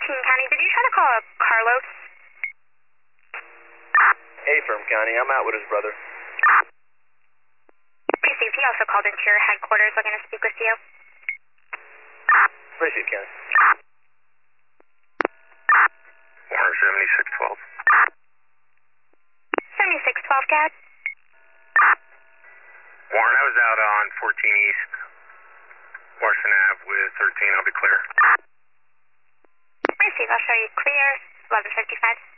King County, did you try to call up Carlos? Hey, Firm County, I'm out with his brother. Received. He also called into your headquarters looking to speak with you. Received, County. Warner 7612. 7612, Gad. Warren, I was out on 14 East, Washington Ave with 13. I'll be clear. Received. I'll show you clear. 11:55.